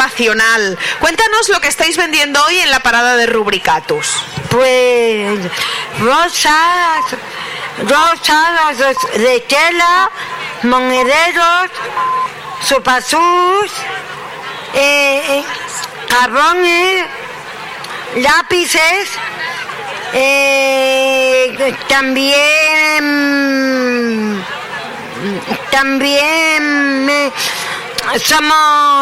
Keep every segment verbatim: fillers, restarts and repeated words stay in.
ocupacional. Cuéntanos lo que estáis vendiendo hoy en la parada de Rubricatus. Pues rosas, rosas de tela, monederos, sopasús, eh, carbones, lápices, eh, también también eh, somos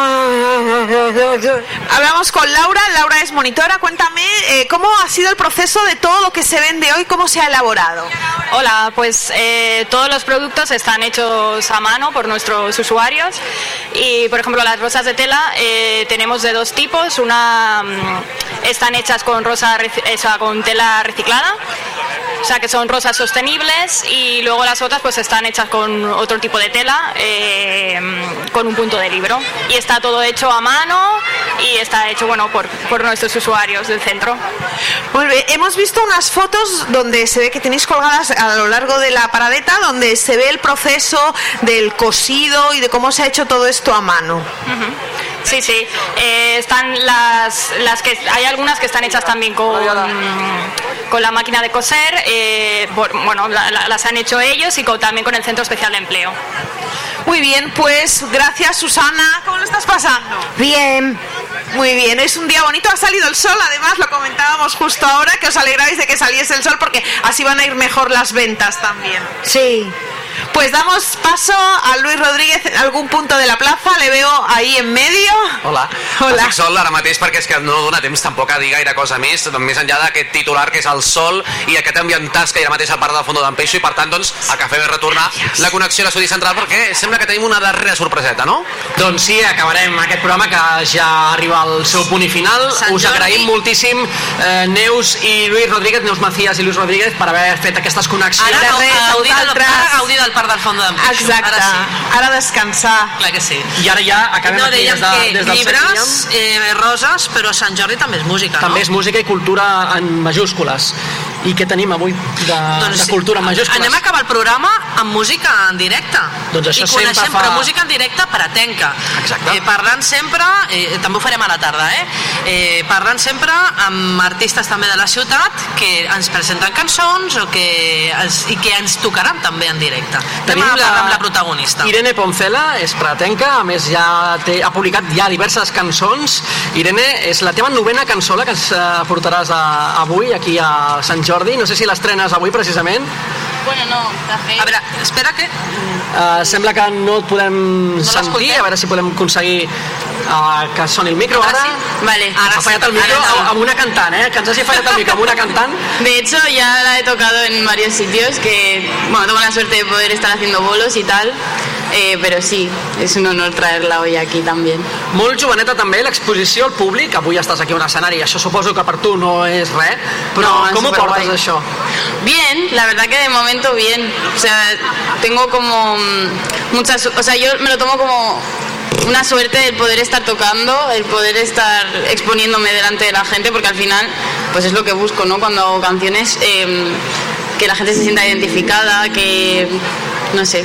hablamos con Laura. Laura es monitora. Cuéntame eh, cómo ha sido el proceso de todo lo que se vende hoy, cómo se ha elaborado. Hola, pues eh, todos los productos están hechos a mano por nuestros usuarios y, por ejemplo, las rosas de tela eh, tenemos de dos tipos. Una mm, están hechas con rosa hecha con tela reciclada, o sea que son rosas sostenibles, y luego las otras pues están hechas con otro tipo de tela eh, con un punto de libro, y está todo hecho a mano y está hecho bueno por, por nuestros usuarios del centro. Muy bien, hemos visto unas fotos donde se ve que tenéis colgadas a lo largo de la paradeta, donde se ve el proceso del cosido y de cómo se ha hecho todo esto a mano. Uh-huh. Sí, sí, eh, están las, las que hay algunas que están hechas también con, con la máquina de coser, eh, por, bueno, la, la, las han hecho ellos y con, también con el Centro Especial de Empleo. Muy bien, pues gracias, Susana. ¿Cómo lo estás pasando? bien. Muy bien, es un día bonito, ha salido el sol, además lo comentábamos justo ahora, que os alegráis de que saliese el sol porque así van a ir mejor las ventas también. Sí. Pues damos paso a Luis Rodríguez en algun punto de la plaza, le veo ahí en medio. Hola. Hola. Estic sol ara mateix perquè és que no dona temps tampoc a dir gaire cosa més, més enllà d'aquest titular que és el sol i aquest ambientàs que hi ha mateix al parc del Fondo d'en Peixo, i per tant doncs el que fem és retornar la connexió a l'estudi central perquè sembla que tenim una darrera sorpreseta, no? Doncs sí, acabarem aquest programa que ja arriba al seu punt i final. Sant Us agraïm Jordi. moltíssim eh, Neus i Lluís Rodríguez, Neus Macías i Lluís Rodríguez, per haver fet aquestes connexions. Ara, Ara res, gaudir, del, nosaltres- ara gaudir del parc del Fondo d'en Peixo. Exacte, Ara sí. ara descansar. Clar que sí. I ara ja acabem No, aquí dèiem des, de, que des del llibres, eh, roses, però Sant Jordi també és música, També no? és música i cultura en majúscules. I què tenim avui de, Doncs de cultura en majúscules? anem a acabar el programa amb música en directe. Doncs això I coneixem, sempre fa- però música en directe paratenca. Exacte. Eh, parlant sempre, eh, també ho farem a la tarda, eh? eh? Parlant sempre amb artistes també de la ciutat que ens presenten cançons o que ens, i que ens tocaran també en directe. Tenim Anem a parlar la, amb la protagonista. Irene Poncela, és pratenca, a més ja té, ha publicat ja diverses cançons. Irene, és la teva novena cançó la que ens eh, portaràs a, avui aquí a Sant Jordi. No sé si l'estrenes avui precisament. Bueno, no, de fet... A veure, espera que... Uh, sembla que no et podem No sentir, l'escoltem. a veure si podem aconseguir uh, que soni el micro Ara ara. sí. Vale. Ara ha fallat el micro Ahora sí. amb una cantant, eh? Que ens hagi fallat el micro amb una cantant. De hecho, ya la he tocado en varios sitios, que, bueno, tengo la suerte de poder estar haciendo bolos y tal, eh, pero sí, es un honor traerla hoy aquí también. Molt joveneta també, l'exposició al públic. Avui estàs aquí a un escenari, això suposo que per tu no és res, però No, és com ho superguai. portes això? Bien, la verdad que de momento bien. O sea, tengo como mm, muchas... O sea, yo me lo tomo como una suerte el poder estar tocando, el poder estar exponiéndome delante de la gente, porque al final, pues es lo que busco, ¿no? Cuando hago canciones, eh, que la gente se sienta identificada, que... no sé.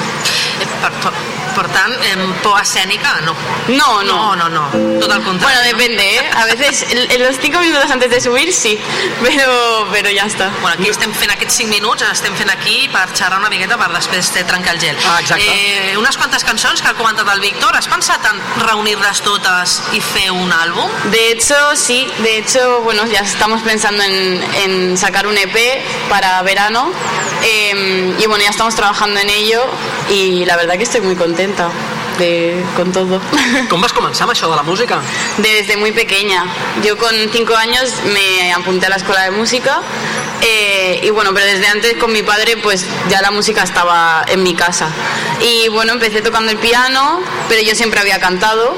Eh, Per, per, per tant, eh, por escènica, no. No, No, no. no, no. Tot el contrari. Bueno, depende, ¿eh? A veces, en en los cinco minutos antes de subir, sí, pero, pero ya está. Bueno, aquí estem fent aquests cinc minuts, estem fent aquí per xerrar una miqueta per després de trencar el gel. Ah, exacte. Eh, unes quantes cançons que ha comentat el Víctor. Has pensat en reunir-les totes i fer un àlbum? De hecho, sí, de hecho, bueno, ya estamos pensando en, en sacar un E P para verano, eh, y bueno, ya estamos trabajando en ello y la verdad que estoy muy contenta de, con todo. Com vas començar amb això de la música? Desde muy pequeña. Yo con cinco años me apunté a la escuela de música, eh, y bueno, pero desde antes con mi padre pues ya la música estaba en mi casa. Y bueno, empecé tocando el piano, pero yo siempre había cantado.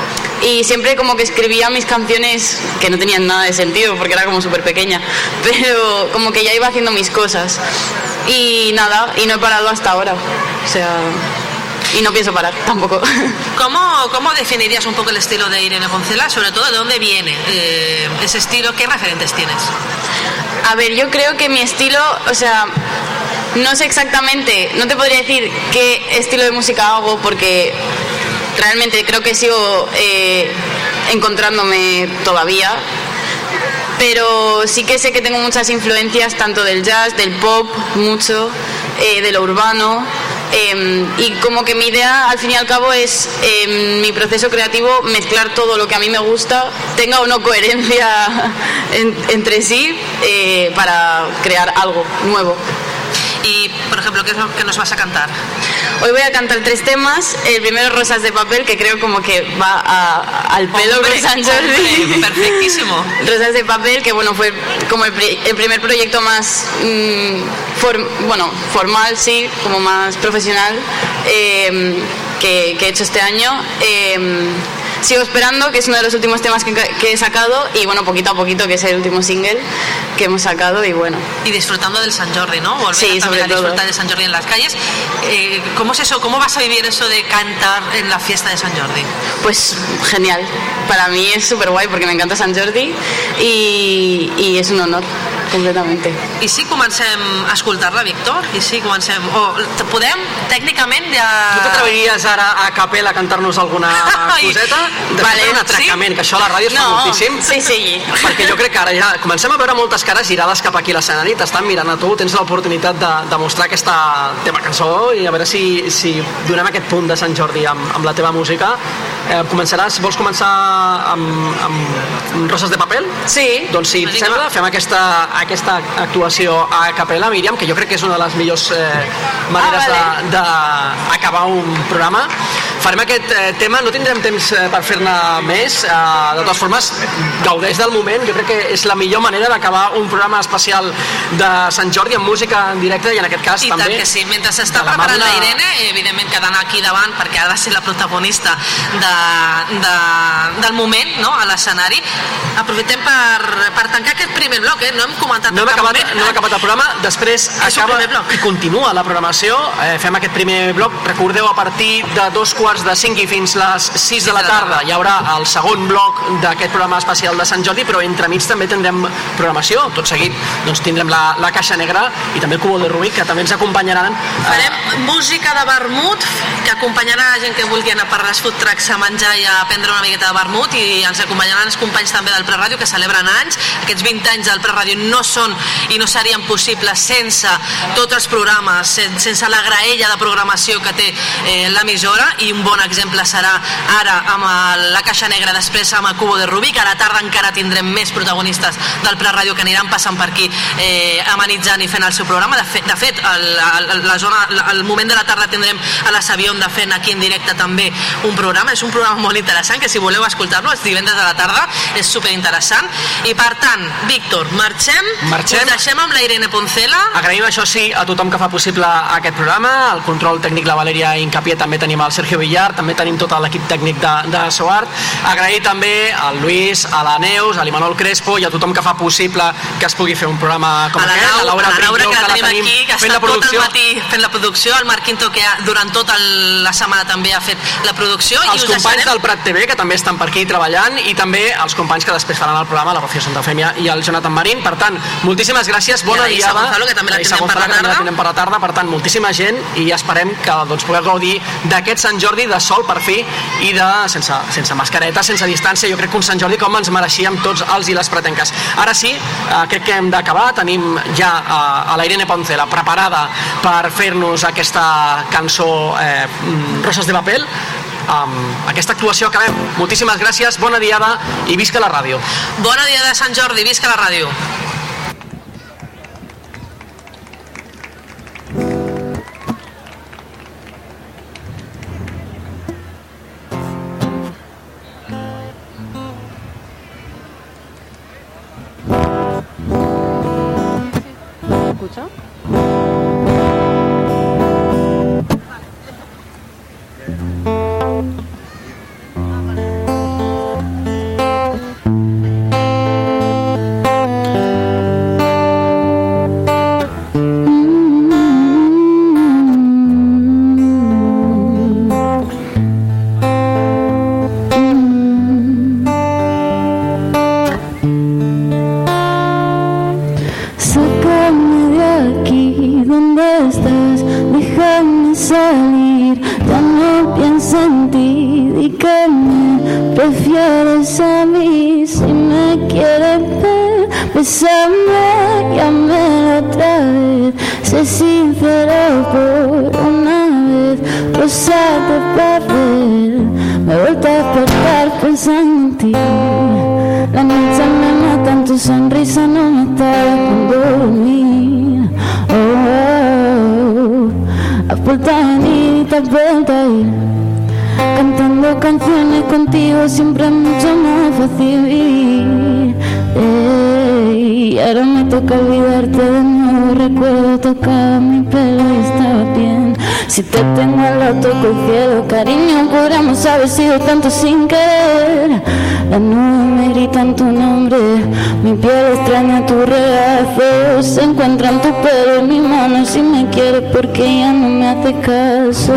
Y siempre como que escribía mis canciones que no tenían nada de sentido porque era como súper pequeña, pero como que ya iba haciendo mis cosas. Y nada, y no he parado hasta ahora. O sea, y no pienso parar tampoco. ¿Cómo, cómo definirías un poco el estilo de Irene Poncela? Sobre todo, ¿de dónde viene eh, ese estilo? ¿Qué referentes tienes? A ver, yo creo que mi estilo, o sea, no sé exactamente, no te podría decir qué estilo de música hago porque realmente creo que sigo eh, encontrándome todavía, pero sí que sé que tengo muchas influencias tanto del jazz, del pop, mucho, eh, de lo urbano. Eh, y como que mi idea al fin y al cabo es eh, mi proceso creativo, mezclar todo lo que a mí me gusta, tenga o no coherencia en, entre sí, eh, para crear algo nuevo. Y, por ejemplo, ¿qué es lo que nos vas a cantar? Hoy voy a cantar tres temas. El primero, Rosas de papel, que creo como que va a, al pelo Hombre, con San Jordi. hombre, perfectísimo. Rosas de papel, que bueno, fue como el, pri- el primer proyecto más mm, form- bueno, formal, sí, como más profesional, eh, que, que he hecho este año. Eh, Sigo esperando, que es uno de los últimos temas que, que he sacado, y bueno, poquito a poquito, que es el último single que hemos sacado, y bueno. Y disfrutando del San Jordi, ¿no? Volver Sí, a, sobre a todo. disfrutar de San Jordi en las calles. Eh, ¿Cómo es eso? ¿Cómo vas a vivir eso de cantar en la fiesta de San Jordi? Pues genial, para mí es súper guay porque me encanta Sant Jordi i, i és un honor, completamente. I si comencem a escoltar-la, Víctor? I si comencem... O podem, tècnicament, ja... No t'atreviries ara a capella a cantar-nos alguna Ai, coseta? De vale, fer un atracament, sí? que això a la ràdio es fa No, moltíssim. sí, sí. Perquè jo crec que ara ja comencem a veure moltes cares girades cap aquí a l'escenari, t'estan mirant a tu, tens l'oportunitat de, de mostrar aquesta teva cançó i a veure si, si donem aquest punt de Sant Jordi amb, amb la teva música. Eh, començaràs, vols començar amb, amb Roses de papel? Sí. Doncs si et Vinga, sembla, va. fem aquesta, aquesta actuació a capella, Míriam, que jo crec que és una de les millors eh, maneres Ah, vale. d'acabar un programa. Farem aquest eh, tema, no tindrem temps eh, per fer-ne més, eh, de totes formes, gaudeix del moment, jo crec que és la millor manera d'acabar un programa especial de Sant Jordi amb música en directe i en aquest cas I també tant que sí, mentre s'està de la mà preparant la d'una- Irene, evidentment quedant aquí davant perquè ha de ser la protagonista de, de, del moment, no?, a l'escenari. Aprofitem per, per tancar aquest primer bloc, eh? No hem comentat No hem, en cap acabat, moment. no hem acabat el programa, després És un acaba primer bloc. i continua la programació, eh, fem aquest primer bloc, recordeu a partir de dos quarts de cinc i fins les sis de la tarda hi haurà el segon bloc d'aquest programa especial de Sant Jordi, però entremig també tindrem programació, tot seguit doncs tindrem la, la Caixa Negra i també el Cubo de Rubik, que també ens acompanyaran. eh, Farem música de vermut que acompanyarà la gent que vulgui anar per les food trucks a menjar i a prendre una miqueta de vermut, i ens acompanyaran els companys també del Preràdio que celebren anys. Aquests vint anys del Preràdio no són i no serien possibles sense tots els programes, sen- sense la graella de programació que té eh, l'emissora, i un bon exemple serà ara amb el, la Caixa Negra, després amb el Cubo de Rubik. A la tarda encara tindrem més protagonistes del Preràdio que aniran passant per aquí eh, amenitzant i fent el seu programa. De fet, de fet el, el, la zona, el moment de la tarda tindrem a la Sabionda fent aquí en directe també un programa. És un programa molt interessant que si voleu escoltar-lo els divendres a la tarda és superinteressant. I per tant, Víctor, marxem, Marxem. us deixem amb la Irene Poncela. Agraïm, això sí, a tothom que fa possible aquest programa, el control tècnic la Valeria Incapié, també tenim el Sergio Villar, també tenim tot l'equip tècnic de, de Soart. Agrair també al Lluís, a la Neus, a l'Imanol Crespo i a tothom que fa possible que es pugui fer un programa com a la, aquest, Lau, a la Laura, a la Laura, Brillo, que la tenim aquí, que ha fent la estat tot el producció. matí fent la producció, el Marc Quinto, que ha, durant tota el, la setmana també ha fet la producció, Els i us companys deixarem... del Prat T V, que també estan per aquí treballant, i també els companys que després faran el programa, la Rocío Santafèmia i el Jonathan Marín. Per tant, moltíssimes gràcies, bona I a la Isa diada. Gonzalo, que també la A Isa tindrem per la Gonzalo, que també tarda. la tindrem per la tarda. Per tant, moltíssima gent, i esperem que doncs, pugueu gaudir d'aquest Sant Jordi de sol per fi i de sense, sense mascareta, sense distància. Jo crec que un Sant Jordi com ens mereixíem tots els i les pretenques. Ara sí, eh, crec que hem d'acabar. Tenim ja eh, a la Irene Poncela preparada per fer-nos aquesta cançó eh, Roses de papel. Amb aquesta actuació acabem. Moltíssimes gràcies, bona diada i visca la ràdio. Bona dia de Sant Jordi, visca la ràdio. Sácame de aquí. prefieres a mí. Si me quieres ver, bésame, llámelo otra vez. Sé sincero por una vez, rosa de papel. Me he vuelto a despertar pensando en ti. La noche me mata, tu sonrisa no me está dejando dormir. Oh, oh, oh. Has vuelto a venir y te has vuelto a ir. Cantando canciones contigo siempre es mucho más fácil vivir. Ey, ahora me toca olvidarte de nuevo. Recuerdo tocar mi pelo y estaba bien. Si te tengo al lado toco el cielo. Cariño, podríamos haber sido tanto sin querer. Las nubes me gritan tu nombre. Mi piel extraña tu regazo. Se encuentra en tu pelo en mi mano. Si me quieres porque ya no me hace caso.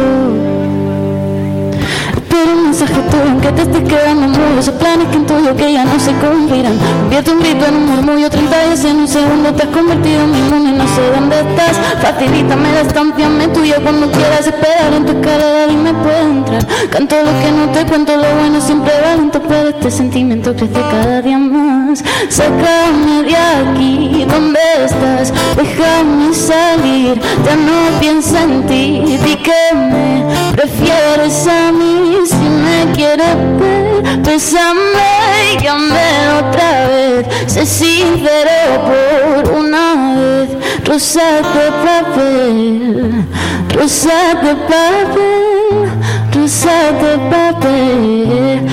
Pero un mensaje tuyo en que te estés quedando mudo. Esos planes que intuyo que ya no se cumplirán. Convierto un grito en un murmullo, treinta días en un segundo te has convertido en mi mundo y no sé dónde estás. Facilítame la estampia, me tuyo cuando quieras esperar en tu escalera y me puedo entrar. Canto lo que no te cuento, lo bueno siempre va lento, pero este sentimiento crece cada día más. Sácame de aquí, ¿dónde estás? Déjame salir, ya no pienso en ti. Di que me prefieres a mí. Si me quieres ver, bésame, llámelo otra vez. Sé sincero por una vez. Rosa de papel, rosa de papel, rosa de papel.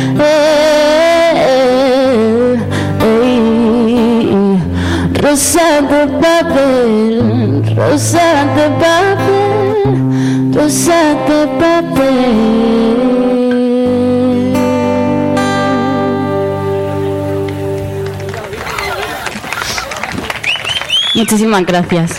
Eh, eh, rosa de papel, rosa de papel, rosa de papel. Muchísimas gracias.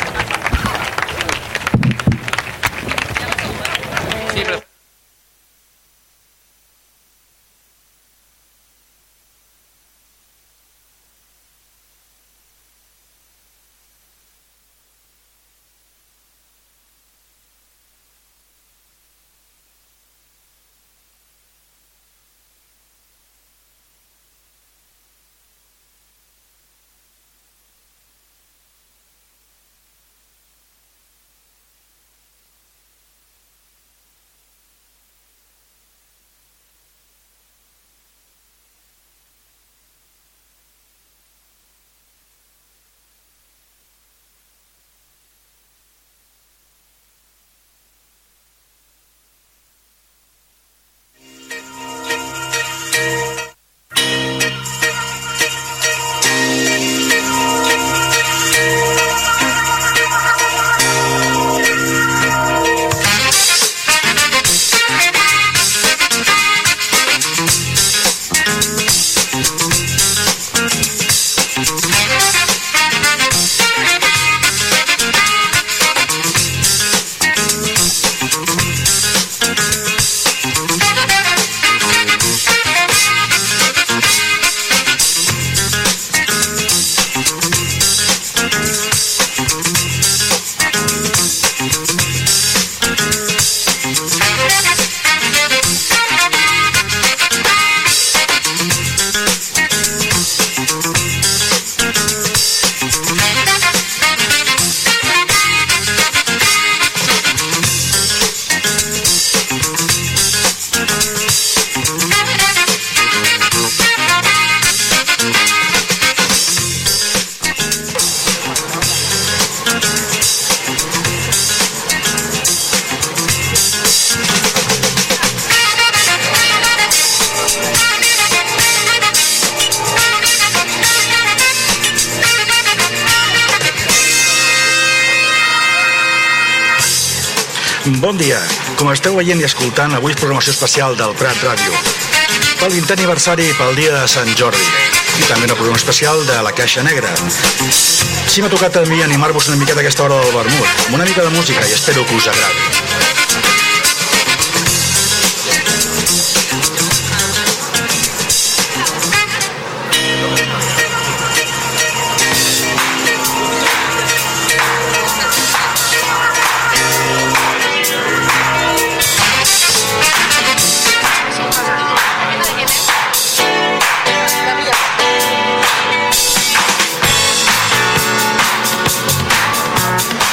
Bon dia. Com esteu veient i escoltant, avui és programació especial del Prat Ràdio pel vintè aniversari pel dia de Sant Jordi i també una programació especial de la Caixa Negra. Sí, m'ha tocat a mi animar-vos una miqueta a aquesta hora del vermut amb una mica de música i espero que us agradi.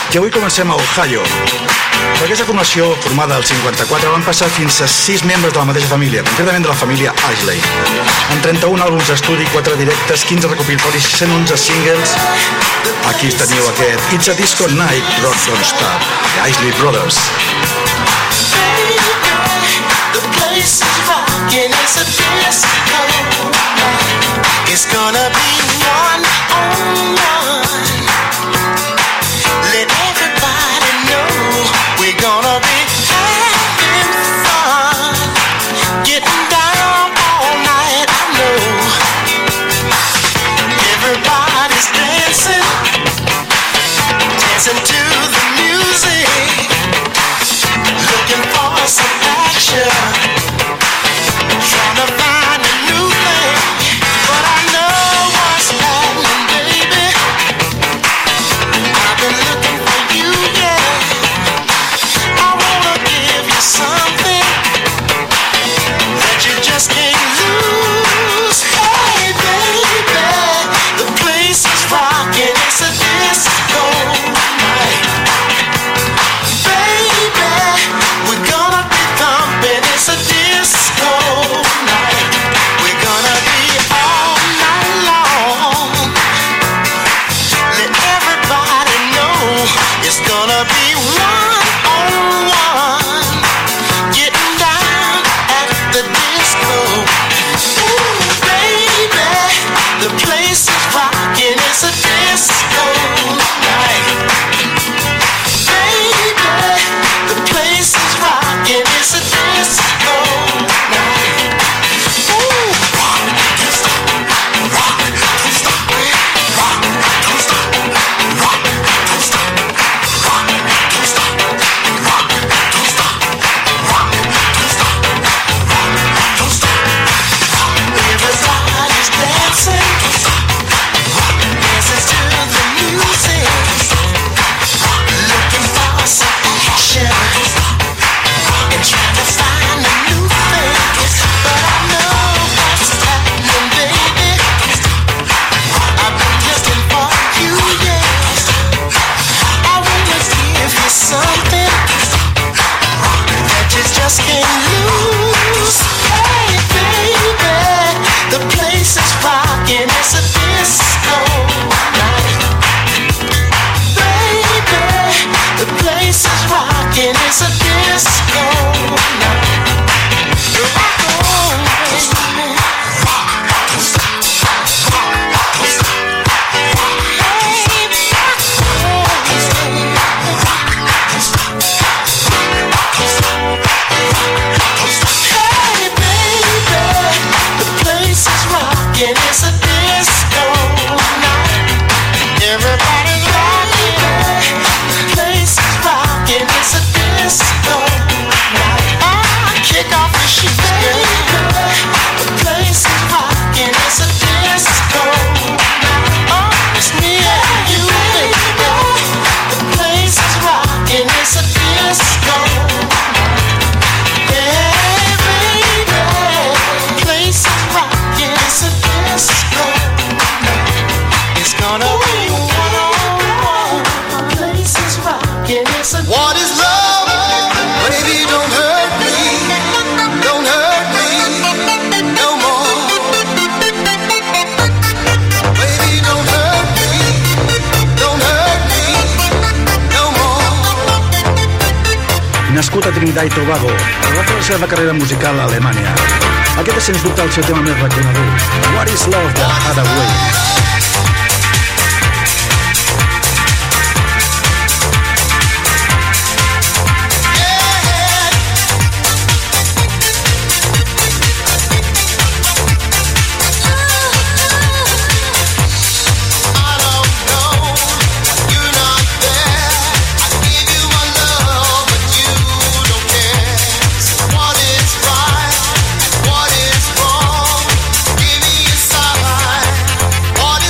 I avui comencem a Ohio. Per aquesta formació, formada al cinquanta-quatre, van passar fins a sis membres de la mateixa família, concretament de la família Isley. Amb trenta-un àlbums d'estudi, quatre directes, quinze recopilatoris, cent onze singles. Aquí teniu aquest It's a Disco Night, Rock Don't Stop, The Isley Brothers. The place is rocking, it's a disco night. It's gonna be one on one. Let everybody know we're gonna be having fun, getting down all night. I know everybody's dancing, dancing to the music, looking for some action, trying to find a new thing. But I know what's happening, baby. I've been looking for you, yeah. I wanna give you something that you just can't lose. Hey, baby, the place is rocking, it's a disco night. Baby, we're gonna be thumping, it's a disco night. We're gonna be all night long. Let everybody know it's gonna be one on one, getting down at the disco. Ooh, baby, the place is rocking, it's a disco night. Baby, the place is rocking, it's a disco night. Ooh, rock, don't stop, rock, don't stop, rock, don't stop, rock, don't stop, rock, don't stop, rock, don't stop, rock, don't stop, rock, don't stop, rock. Everybody's dancing, don't stop, rock, dancing to the music, looking for some action, and trying to find a new thing. But I know what's happening, baby. I've been looking for you, yeah. I wanna give you something that you just can't lose. Hey, baby, the place is rocking, it's a disco night. Baby, the place is rocking, it's a disco night. Rock on, baby. Rock, don't stop. Rock, don't stop. Hey, rock on, baby. Rock, don't stop. Rock, don't stop. Rock, don't stop. Hey, baby, the place is rocking, it's a disco night. Everybody's rocking, the place is rocking, it's a disco night. Ah, kick off the shoes, baby. The place is rocking, it's a disco night. Oh, it's me and you, baby. The place is rocking, it's a disco night. Yeah, baby, the place is rocking, it's a disco night. It's gonna be one on one. The place is rocking, it's a what is love? Baby, don't hurt me, don't hurt me no more. Baby, don't hurt me, don't hurt me no more. Nascut a Trinidad i Tobago, va fer la seva carrera musical a Alemanya. Aquest és, sens dubte, el seu tema més reconegut. What is Love, de Hathaway. What is wrong? Give me a sign. What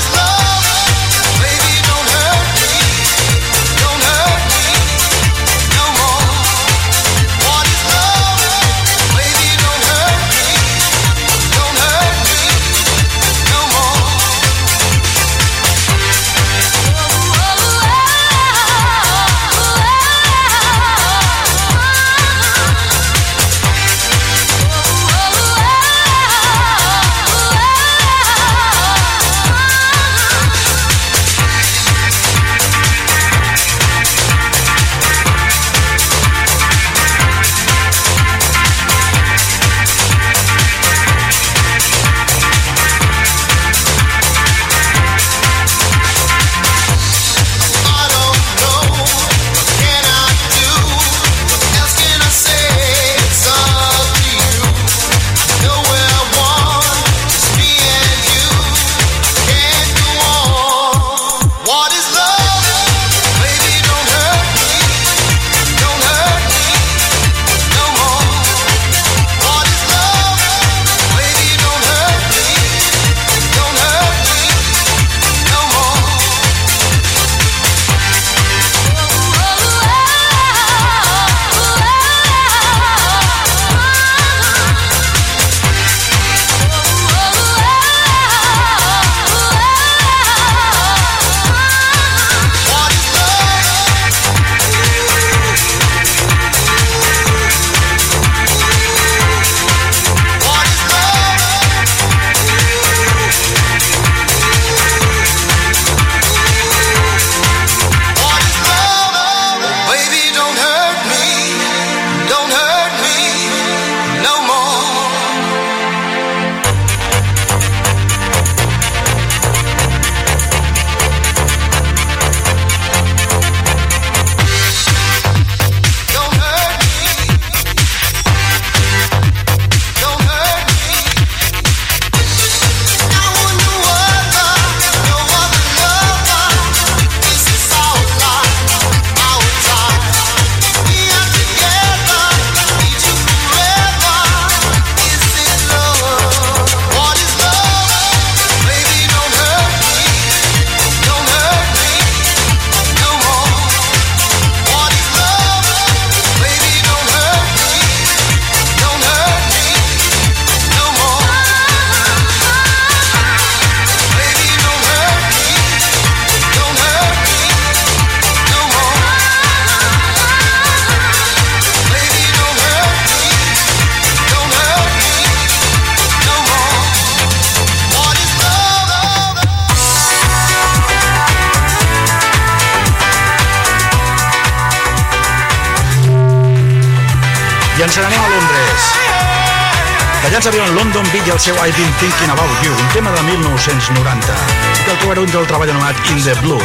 se n'anem a Londres. D'allà ens arriben London Beat i el seu I've Been Thinking About You, un tema de mil nou-cents noranta, que el trobareu del treball anomenat In the Blood.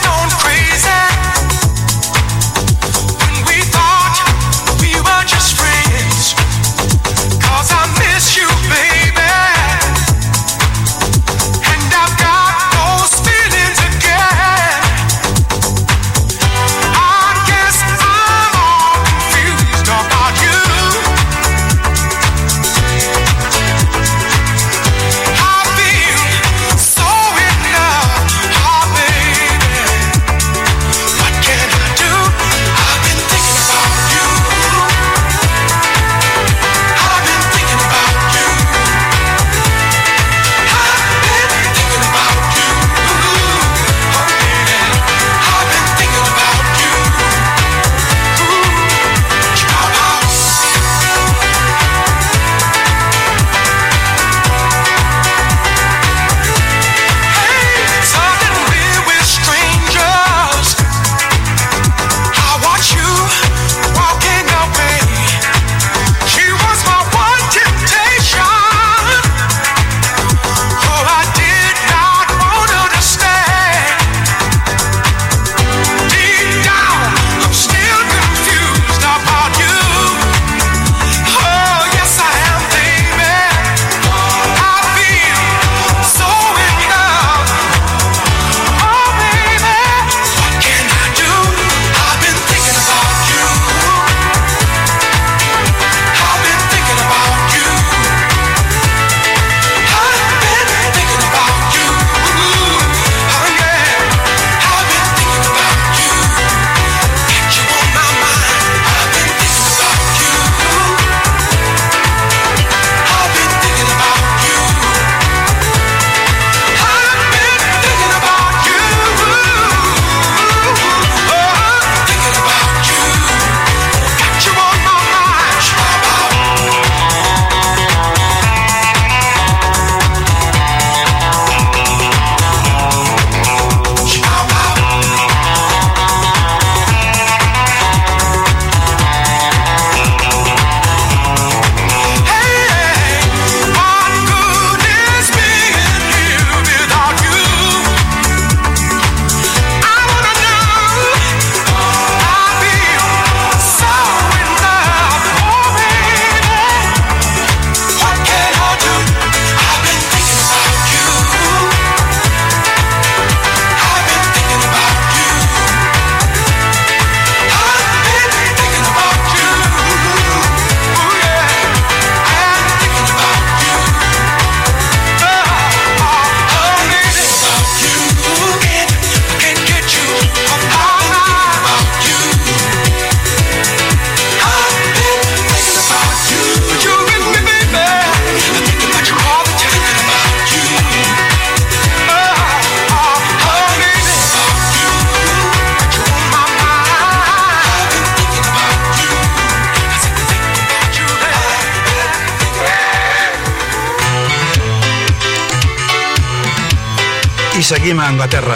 I seguim a Anglaterra.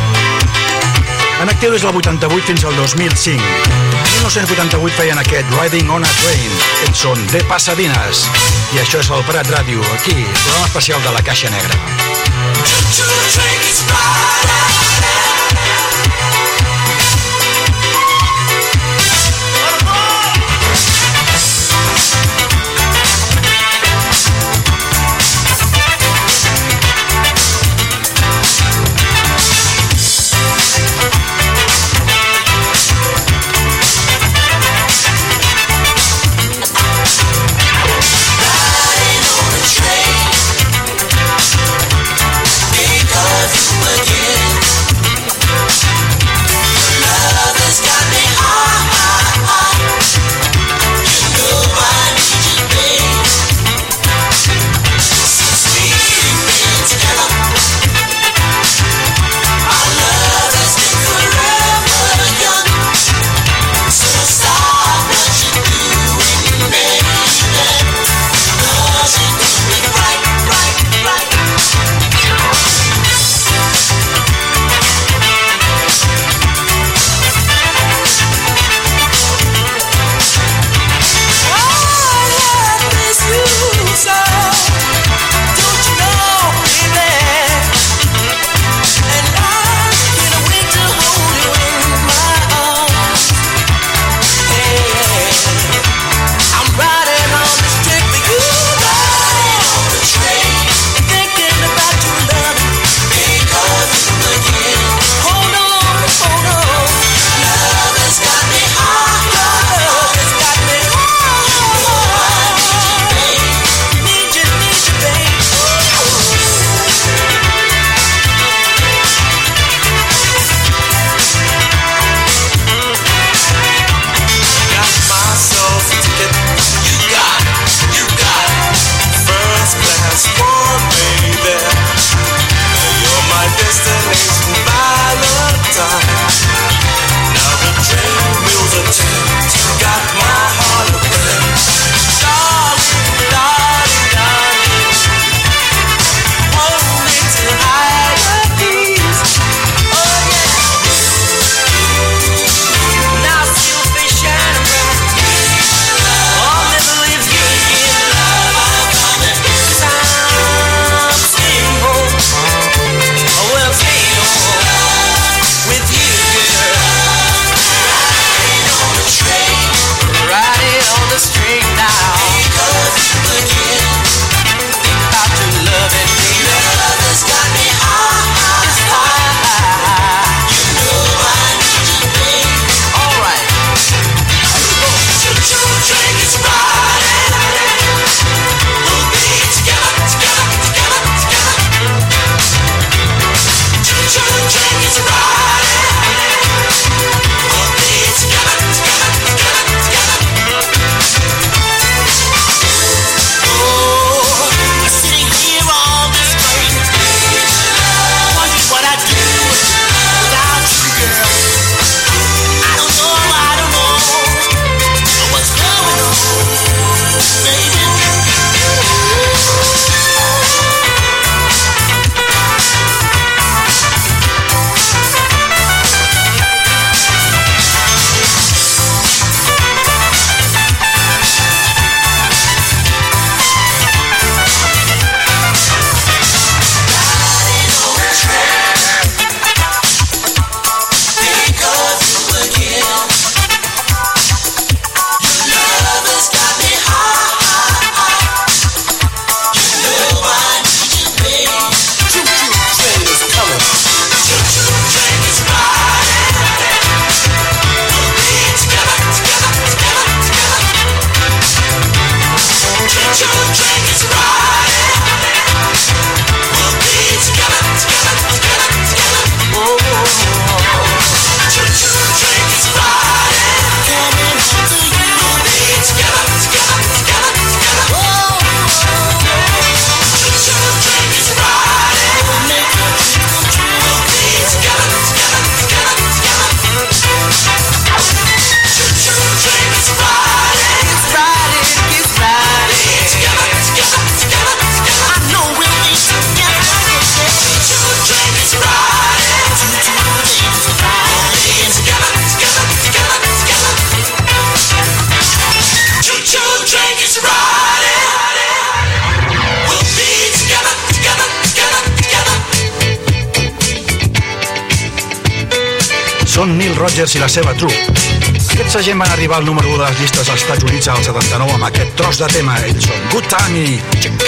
En actiu des del vuitanta-vuit fins al dos mil cinc. En mil nou-cents vuitanta-vuit feien aquest Riding on a Train. Ells són de Pasadines. I això és el Prat Ràdio, aquí, programa especial de la Caixa Negra. Because again Són Neil Rogers i la seva trup. Aquests agents van arribar al número u de les llistes als Estats Units al setanta-nou amb aquest tros de tema. Ells són Good Time i Chick.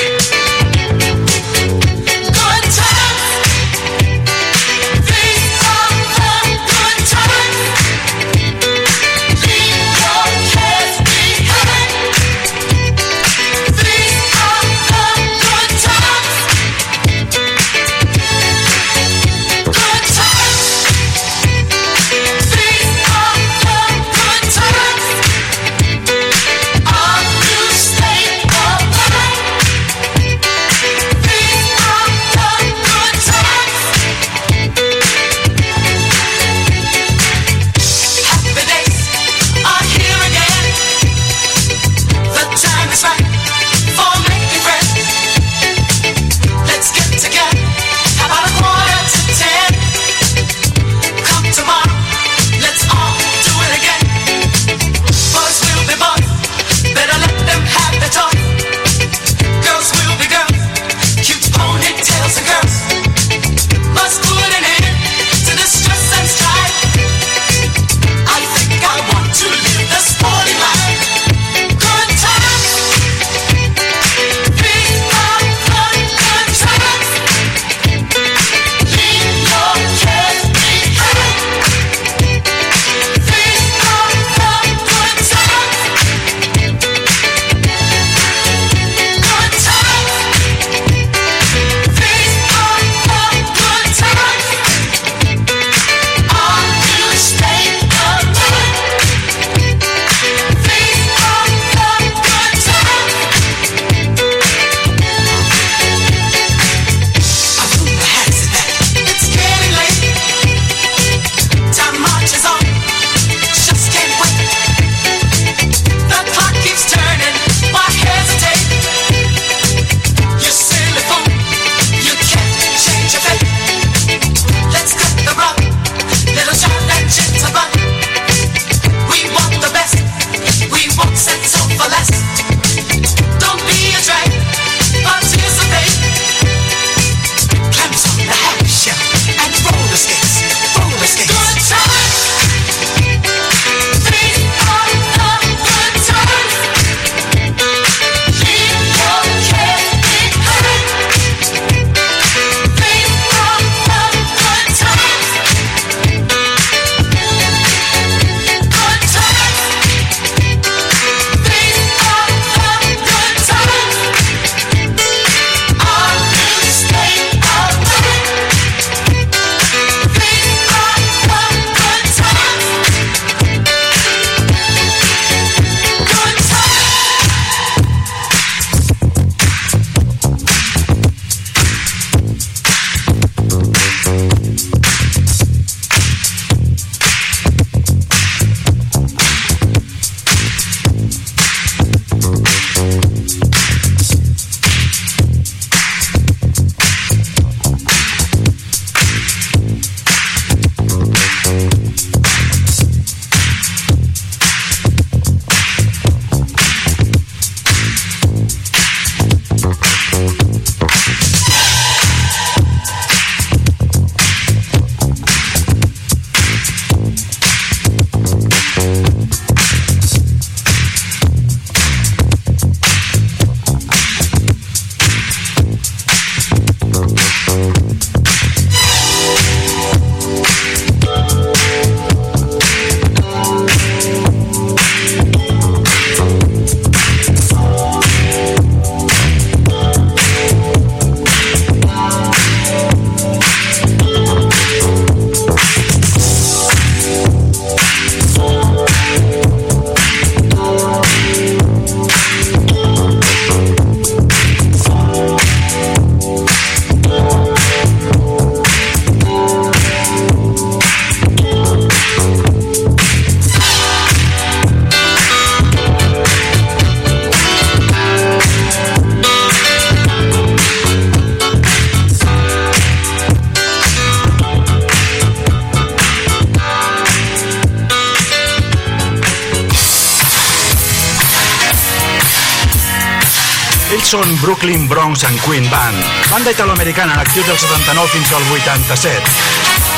Ells són Brooklyn Bronx and Queen Band, banda italoamericana en actiu del setanta-nou fins al vuitanta-set.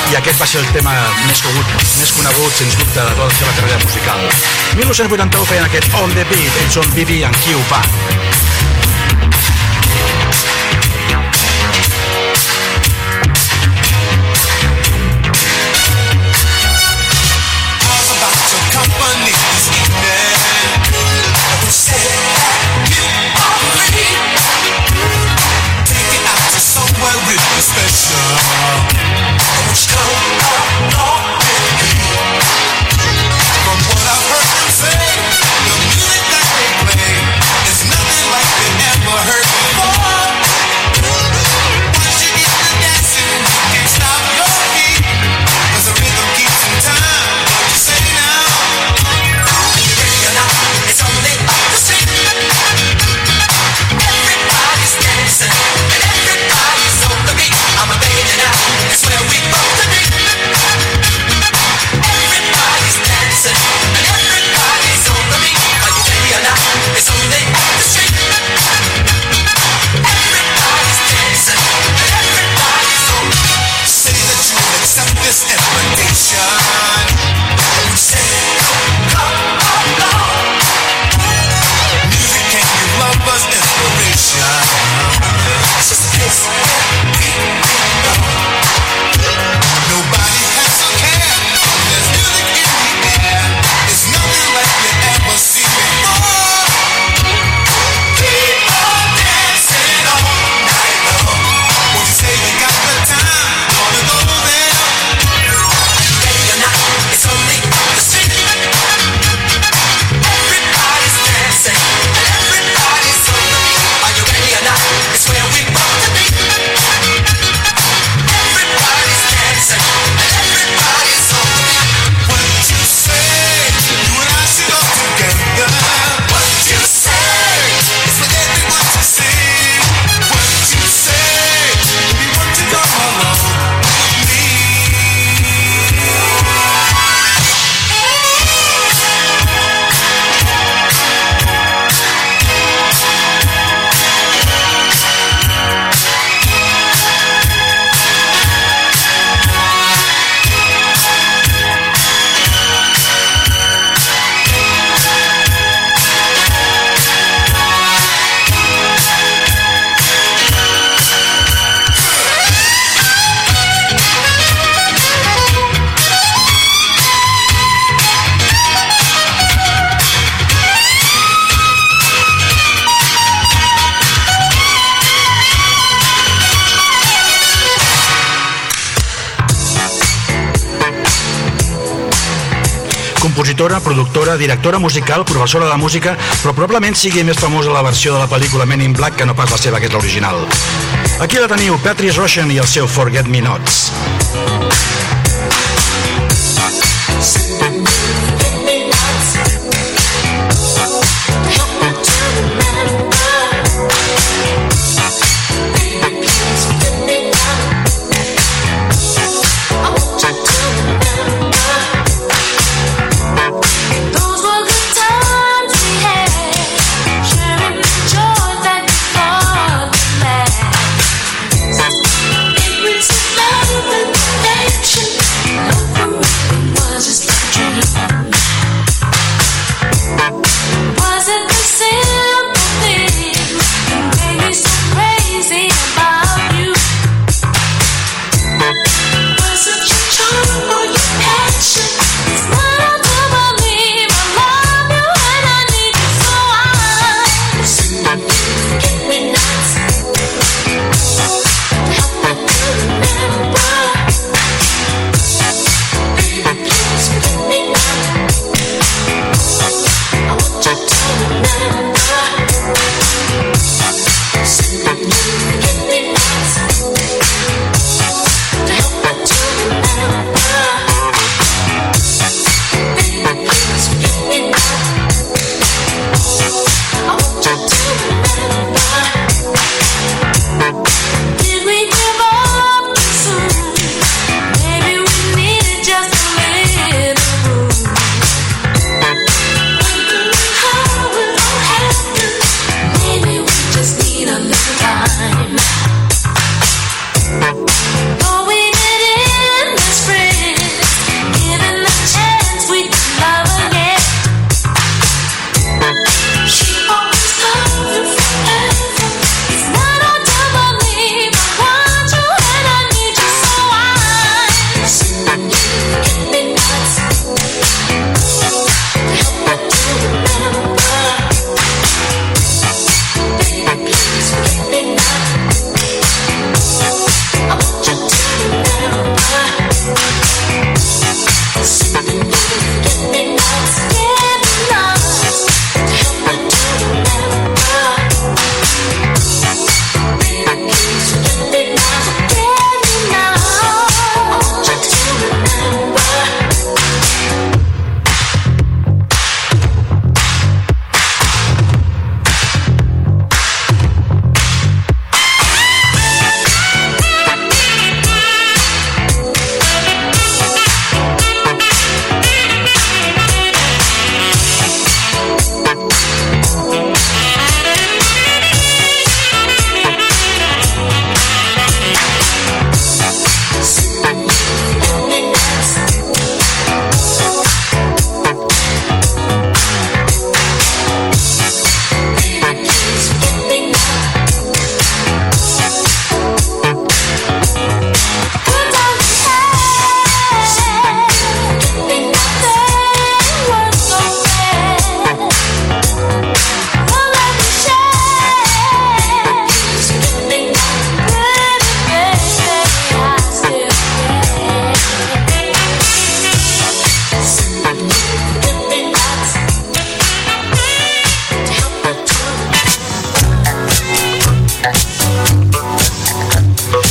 i aquest va ser el tema més conegut, més conegut sens dubte, de tota la seva carrera musical. mil nou-cents vuitanta-u feien aquest On The Beat, ells són Vivi and Q Pa. Compositora, productora, directora musical, professora de música, però probablement sigui més famosa la versió de la pel·lícula Men in Black que no pas la seva, que és l'original. Aquí la teniu, Patrice Rushen i el seu Forget Me Nots. Love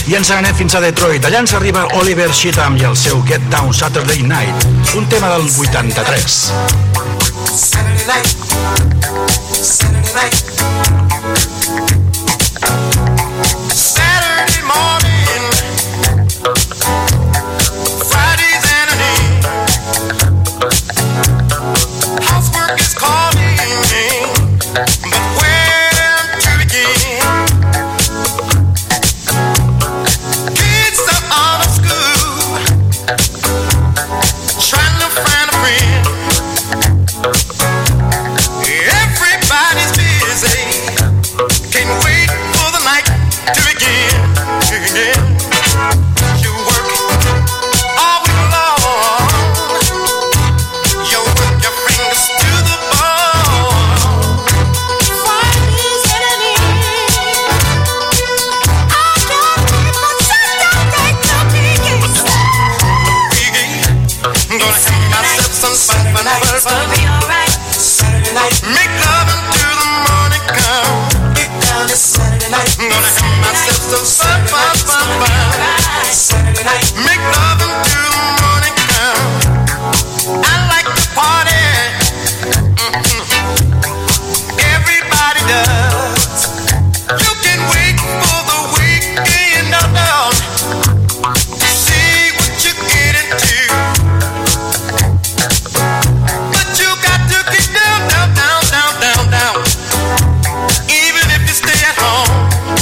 I ens anem fins a Detroit. Allà ens arriba Oliver Cheatham i el seu Get Down Saturday Night, un tema del vuitanta-tres. Saturday night, Saturday night, Saturday morning, Friday's afternoon, housework is calling me, but where to begin? Kids are out of school, trying to find a friend. Everybody's busy, can't wait for the night to begin. You work all week long, you work your fingers to the bone. Friday's enemy, I can't wait for Saturday to begin. Begin, gonna have myself some fun, fun, fun, fun. Saturday night, make love until the morning come. Get down this Saturday night, I'm gonna have myself some fun, fun, fun, fun. Saturday night, make love until the morning come. I like to party, mm-hmm. Everybody does. You can wait for the weekend, no, no, to see what you get into. But you got to get down, down, down, down, down, down. Even if you stay at home,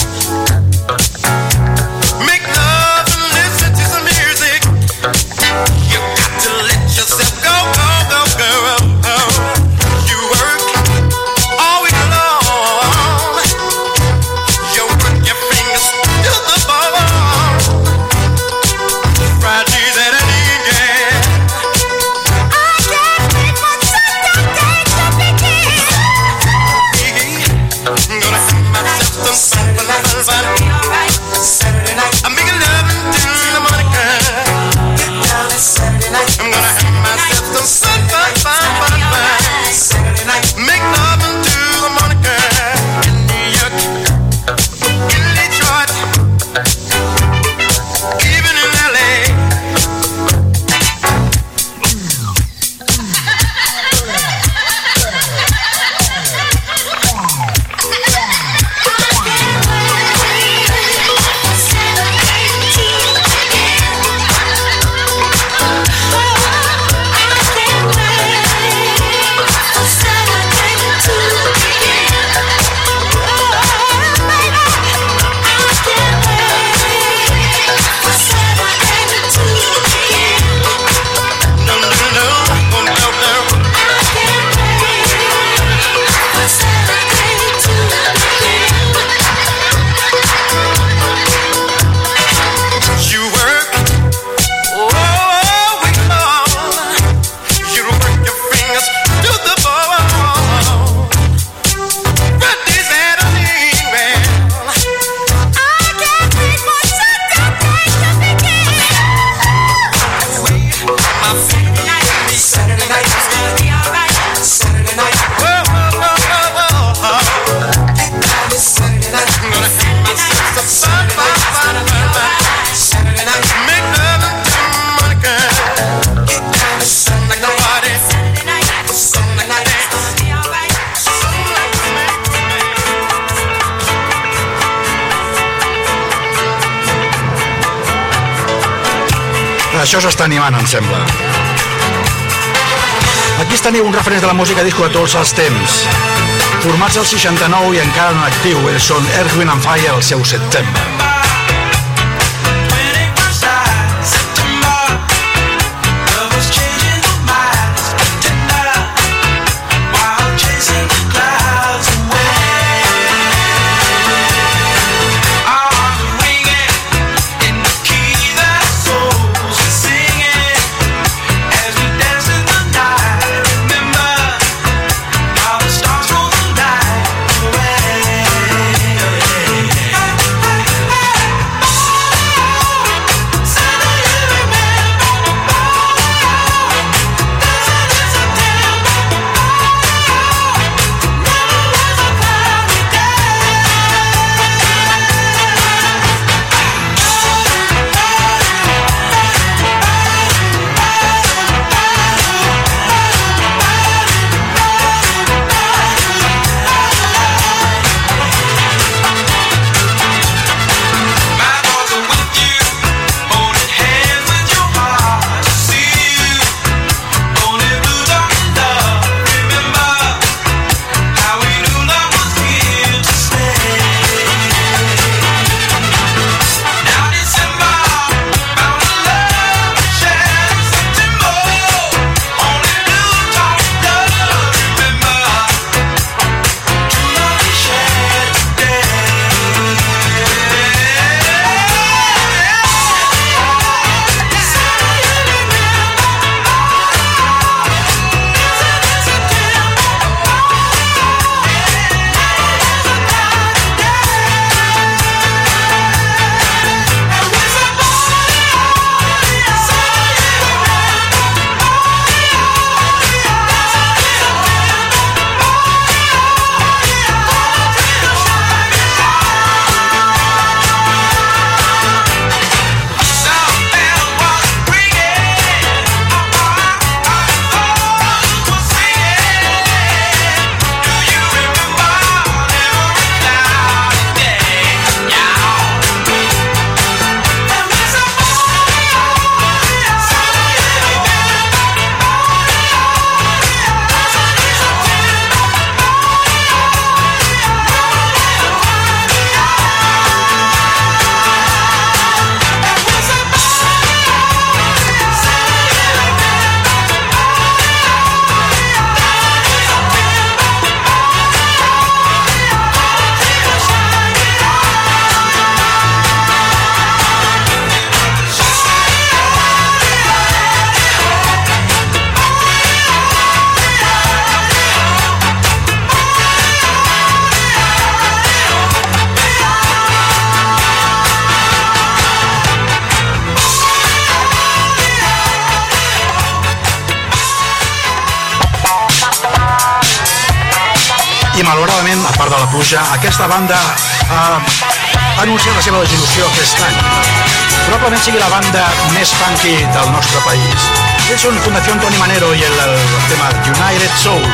make love and listen to some music. You got to let yourself go, go, go, go. You work all week long. You work your fingers to the bone. Friday's at an end. I can't wait for Saturday to begin. I'm gonna have myself some fun, fun, fun, fun. Saturday night, I'm making love until the morning comes. Get down this Saturday night, I'm gonna have myself some fun, fun, fun, fun, fun. Saturday night, make love until the morning comes. In New York, in Detroit, even in L A. No, no, no, no, no, no. You work all week long. You work your fingers to the bone. Friday's at an end. I can't wait for Saturday to begin. My feet, Saturday night, it's gonna be alright. Saturday night, whoa, whoa, whoa, whoa, whoa. Get down this Saturday night, I'm gonna have myself some fun, fun, fun, fun, fun. Saturday night, make love until the morning comes. Get down this Saturday night, party. Saturday night, Saturday night, it's gonna be alright. Això s'està animant, em sembla. Aquí es teniu un referent de la música disco de tots els temps. Formats al seixanta-nou i encara en actiu, ells són Earth, Wind and Fire, el seu September. Stars roll the night away. I malauradament, a part de la pluja, aquesta banda ha anunciat la seva dissolució aquest any. Probablement sigui la banda més funky del nostre país. Ells són Fundació Toni Manero i el, el tema United Soul.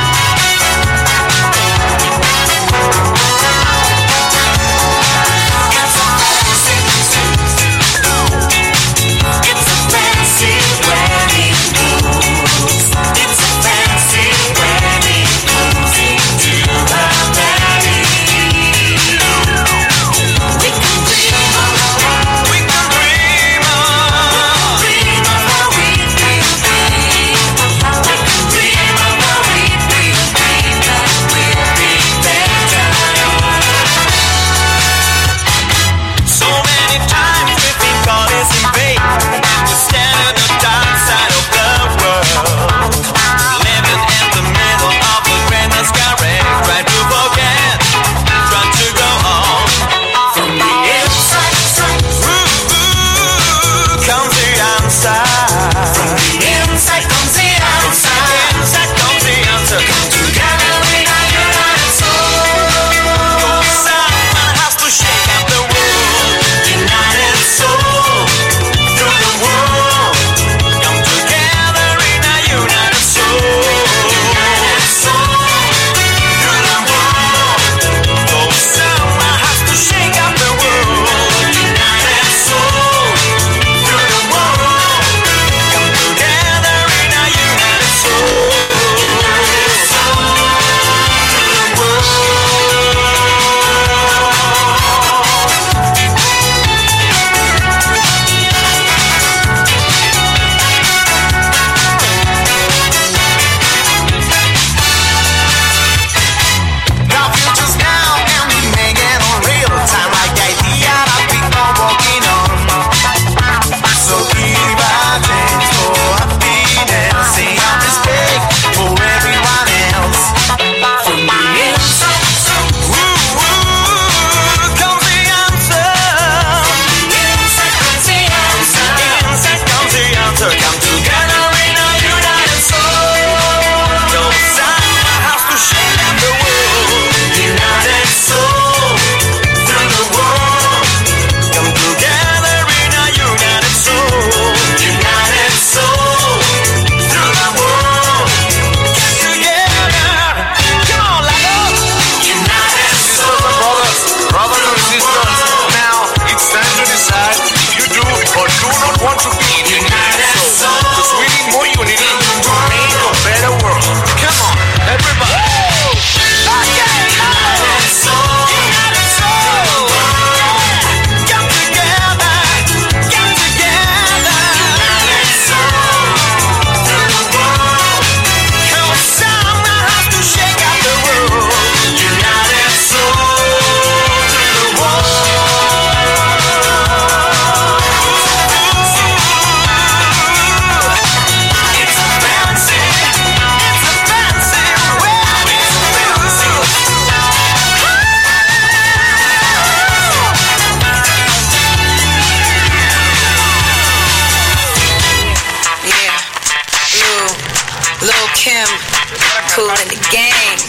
Kool and the Gang,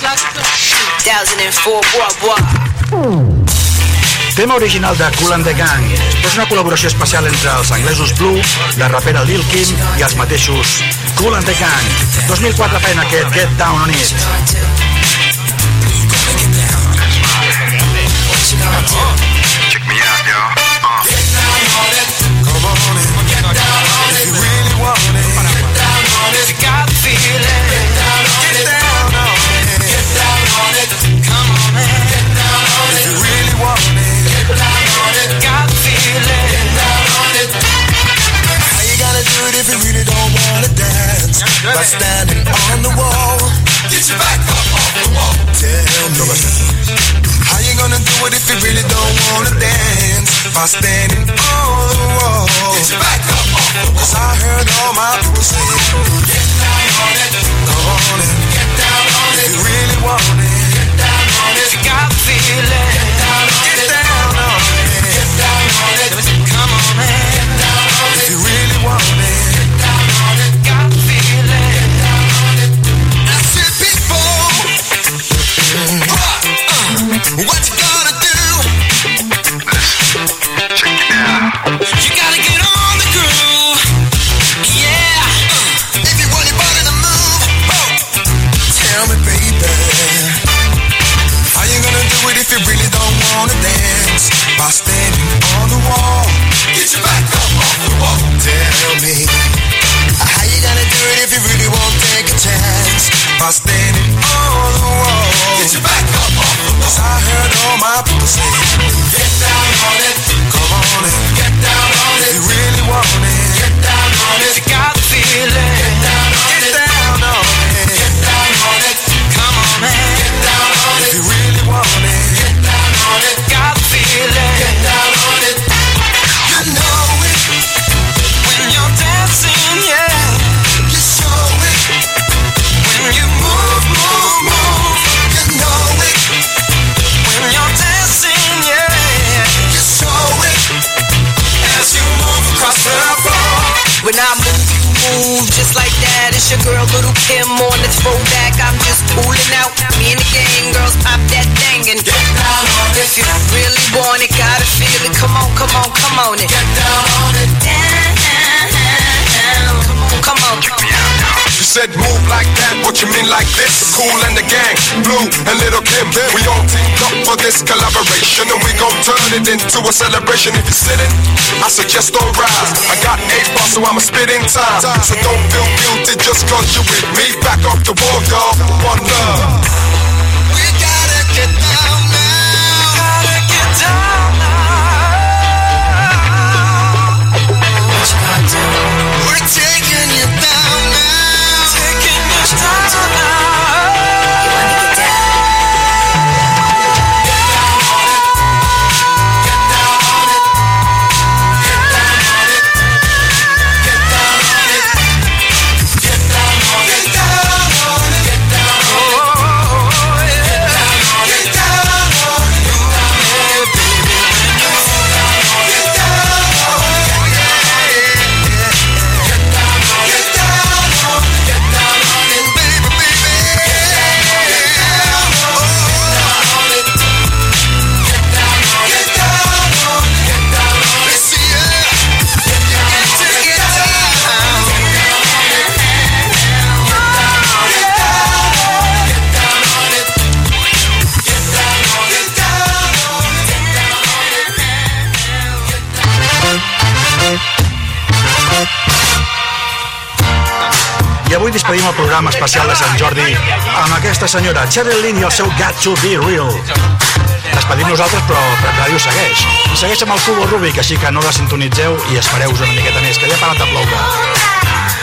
two thousand four, boah, boah. Tema original de Kool and the Gang. És una col·laboració especial entre els anglesos Blue, la rapera Lil Kim i els mateixos Kool and the Gang. dos mil quatre feien aquest Get Down on It. Check me out, y'all. Uh. Get down on it. Come on in. Get down on it. If you really want it. Get down on it. You got the feeling. Get down on it. Get down on it. Get down on it. Come on in. Get down on it. If you really want it. Get down on it. Got the feeling. Get down on it. How you gonna do it if you really don't wanna dance? By standing on the wall. Get your back up off the wall. Tell me. How you gonna do it if you really don't wanna dance? By standing on the wall. Get your back up off the wall. 'Cause I heard all my people say, get down on it, go on it, get down on it. If you really want it, get down on it. If you got the feeling, get down on it, get down on it, get down on it. Come on, man, get down on it. If you really want it, get down on it, got the feeling, get down on it. That's it, people. Mm. It's your girl, Little Kim on the throwback. I'm just cooling out. Me and the gang girls pop that thing and get down on it. If you really want it, gotta feel it. Come on, come on, come on it. Get down on it. Down, come on, come on. You said move like that, what you mean like this? Cool and the gang, Blue and Little Kim. We all teamed up for this collaboration, and we gon' turn it into a celebration. If you're sitting, I suggest don't rise. I got eight bars, so I'ma spit in time. So don't feel guilty just cause you with me. Back off the wall, y'all. One love. We gotta get down now. Gotta get down now. What you gonna do? We're taking you down now. Taking you down now. You wanna get down? I avui despedim el programa especial de Sant Jordi amb aquesta senyora, Cheryl Lynn i el seu Got to Be Real. Despedim nosaltres, però Prat Ràdio segueix. Segueix amb el Cubo Rubik, així que no desintonitzeu i espereu-vos una miqueta més, que ja ha parat de ploure.